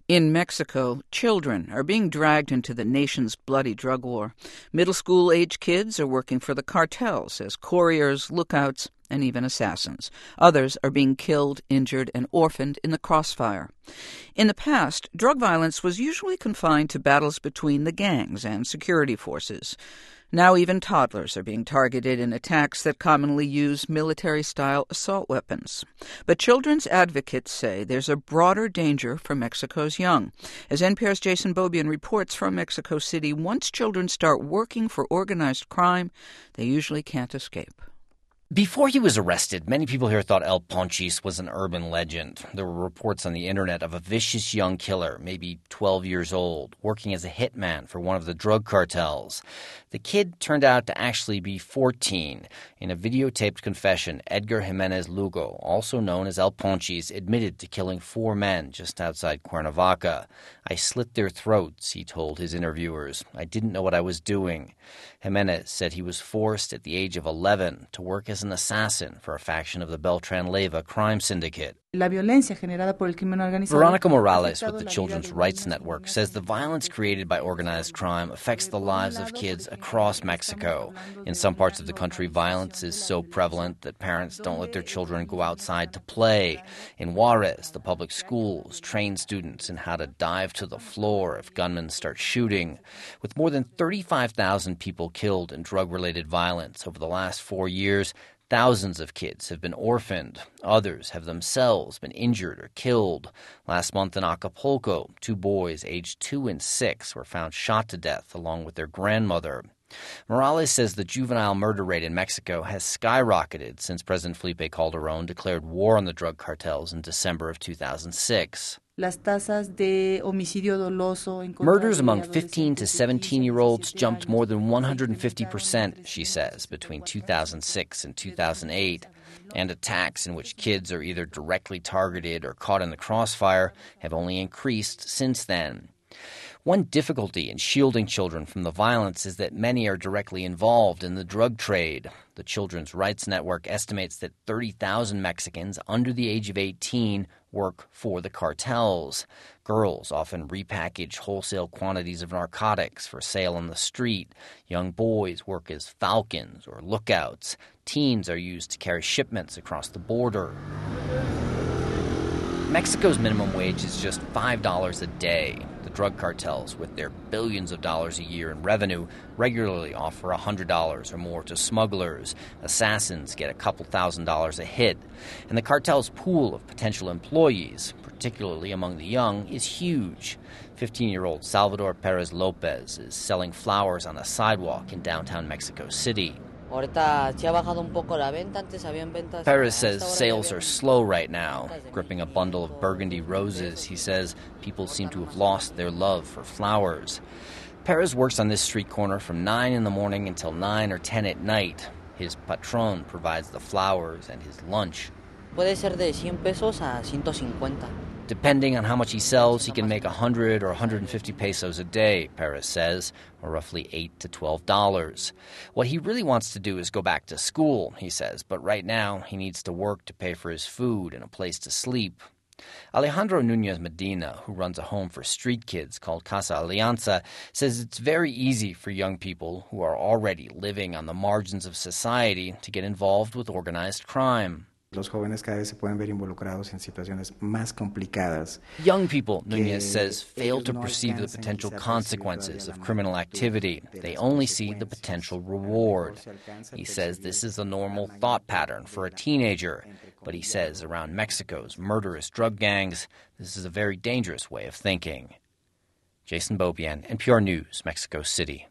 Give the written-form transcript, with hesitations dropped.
In Mexico, children are being dragged into the nation's bloody drug war. Middle school-age kids are working for the cartels as couriers, lookouts, and even assassins. Others are being killed, injured, and orphaned in the crossfire. In the past, drug violence was usually confined to battles between the gangs and security forces. Now even toddlers are being targeted in attacks that commonly use military-style assault weapons. But children's advocates say there's a broader danger for Mexico's young. As NPR's Jason Beaubien reports from Mexico City, once children start working for organized crime, they usually can't escape. Before he was arrested, many people here thought El Ponchis was an urban legend. There were reports on the internet of a vicious young killer, maybe 12 years old, working as a hitman for one of the drug cartels. The kid turned out to actually be 14. In a videotaped confession, Edgar Jimenez Lugo, also known as El Ponchis, admitted to killing 4 men just outside Cuernavaca. "I slit their throats," he told his interviewers. "I didn't know what I was doing." Jimenez said he was forced at the age of 11 to work as an assassin for a faction of the Beltran Leyva crime syndicate. Veronica Morales with the Children's Rights Network says the violence created by organized crime affects the lives of kids across Mexico. In some parts of the country, violence is so prevalent that parents don't let their children go outside to play. In Juarez, the public schools train students in how to dive to the floor if gunmen start shooting. With more than 35,000 people killed in drug-related violence over the last 4 years, thousands of kids have been orphaned. Others have themselves been injured or killed. Last month in Acapulco, 2 boys aged 2 and 6 were found shot to death along with their grandmother. Morales says the juvenile murder rate in Mexico has skyrocketed since President Felipe Calderón declared war on the drug cartels in December of 2006. Murders among 15 to 17-year-olds jumped more than 150%, she says, between 2006 and 2008. And attacks in which kids are either directly targeted or caught in the crossfire have only increased since then. One difficulty in shielding children from the violence is that many are directly involved in the drug trade. The Children's Rights Network estimates that 30,000 Mexicans under the age of 18 work for the cartels. Girls often repackage wholesale quantities of narcotics for sale on the street. Young boys work as falcons or lookouts. Teens are used to carry shipments across the border. Mexico's minimum wage is just $5 a day. The drug cartels, with their billions of dollars a year in revenue, regularly offer $100 or more to smugglers. Assassins get a couple $1,000s a hit. And the cartel's pool of potential employees, particularly among the young, is huge. 15-year-old Salvador Perez Lopez is selling flowers on a sidewalk in downtown Mexico City. Perez says sales are slow right now. Gripping a bundle of burgundy roses, he says people seem to have lost their love for flowers. Perez works on this street corner from 9 in the morning until 9 or 10 at night. His patron provides the flowers and his lunch. Depending on how much he sells, he can make 100 or 150 pesos a day, Perez says, or roughly $8 to $12. What he really wants to do is go back to school, he says, but right now he needs to work to pay for his food and a place to sleep. Alejandro Nunez Medina, who runs a home for street kids called Casa Alianza, says it's very easy for young people who are already living on the margins of society to get involved with organized crime. Los jóvenes cada vez se pueden ver involucrados en situaciones más complicadas. Young people, Nunez says, fail to perceive the potential consequences of criminal activity. They only see the potential reward. He says this is a normal thought pattern for a teenager. But he says around Mexico's murderous drug gangs, this is a very dangerous way of thinking. Jason Beaubien, NPR News, Mexico City.